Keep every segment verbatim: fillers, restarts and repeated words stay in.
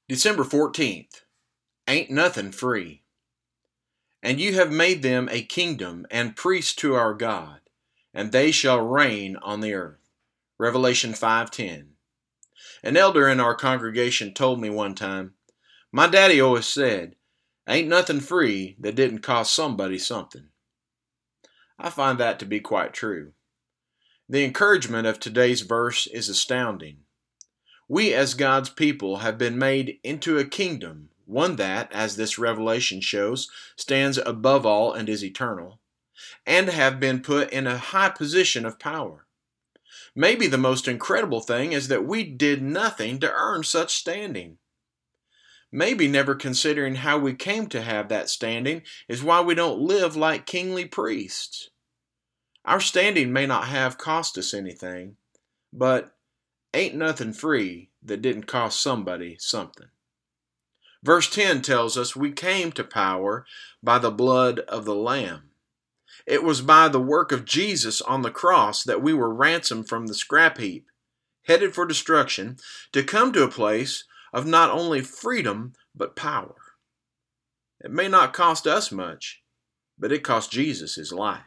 December fourteenth. Ain't nothing free. And you have made them a kingdom and priests to our God, and they shall reign on the earth. Revelation five ten. An elder in our congregation told me one time, my daddy always said, ain't nothing free that didn't cost somebody something. I find that to be quite true. The encouragement of today's verse is astounding. We as God's people have been made into a kingdom, one that, as this revelation shows, stands above all and is eternal, and have been put in a high position of power. Maybe the most incredible thing is that we did nothing to earn such standing. Maybe never considering how we came to have that standing is why we don't live like kingly priests. Our standing may not have cost us anything, but ain't nothing free that didn't cost somebody something. Verse ten tells us we came to power by the blood of the Lamb. It was by the work of Jesus on the cross that we were ransomed from the scrap heap, headed for destruction, to come to a place of not only freedom but power. It may not cost us much, but it cost Jesus his life.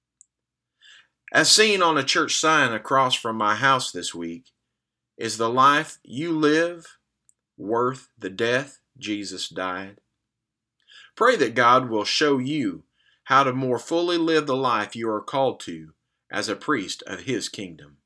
As seen on a church sign across from my house this week, is the life you live worth the death Jesus died? Pray that God will show you how to more fully live the life you are called to as a priest of his kingdom.